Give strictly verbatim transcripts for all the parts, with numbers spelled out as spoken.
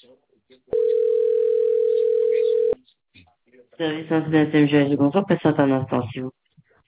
Service internet M G H, bonjour, patiente un instant, s'il vous plaît.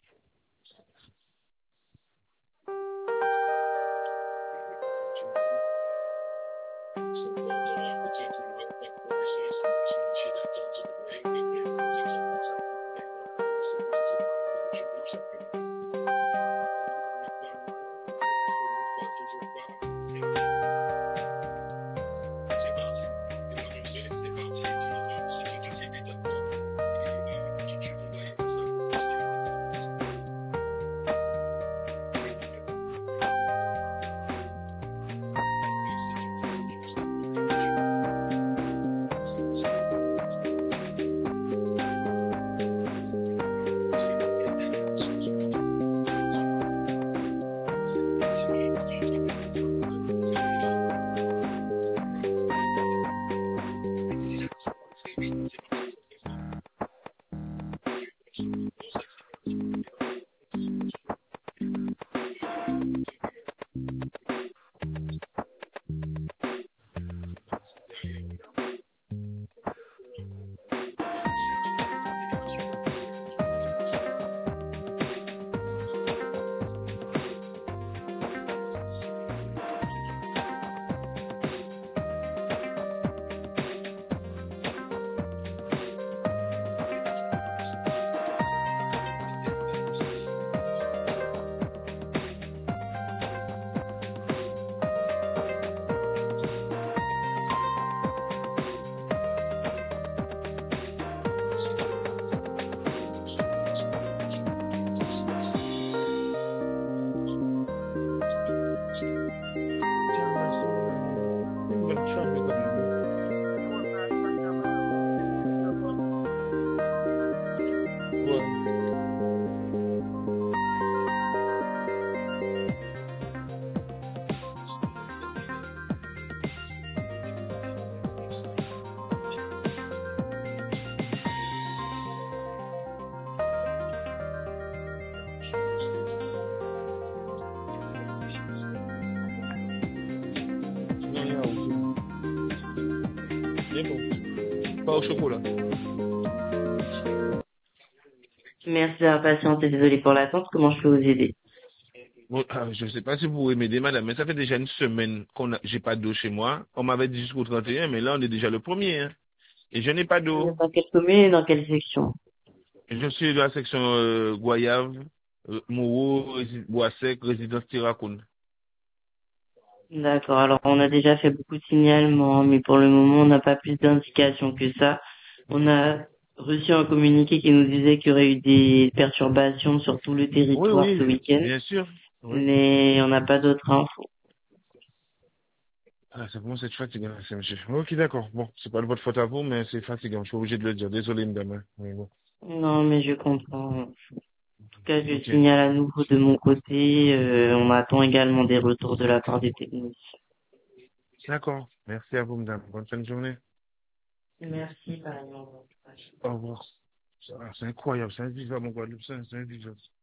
Pas au chocolat. Merci d'avoir patienté, désolé pour l'attente, comment je peux vous aider? Bon, ah, je ne sais pas si vous pouvez m'aider, madame, mais ça fait déjà une semaine qu'on a, j'ai pas d'eau chez moi. On m'avait dit jusqu'au trente et un, mais là, on est déjà le premier, hein. Et je n'ai pas d'eau. Dans quelle commune et dans quelle section? Je suis dans la section euh, Goyave, euh, Moreau, Rési- Bois-Sec, résidence Tirakoun. D'accord, alors on a déjà fait beaucoup de signalements, mais pour le moment on n'a pas plus d'indications que ça. On a reçu un communiqué qui nous disait qu'il y aurait eu des perturbations sur tout le Oui, territoire ce oui, week-end, bien sûr. Oui. mais on n'a pas d'autres infos. Ah, ça commence à être fatigant, c'est monsieur. Ok, d'accord. Bon, c'est pas de votre faute à vous, mais c'est fatigant. Je suis obligé de le dire. Désolé, madame, hein. Mais bon. Non, mais je comprends. En tout cas, je Ok. signale à nouveau de mon côté. Euh, on attend également des retours de la part des techniciens. D'accord. Merci à vous, madame. Bonne fin de journée. Merci, pareillement. Au revoir. Ah, c'est incroyable, c'est invivable, mon Guadeloupe, c'est c'est invivable.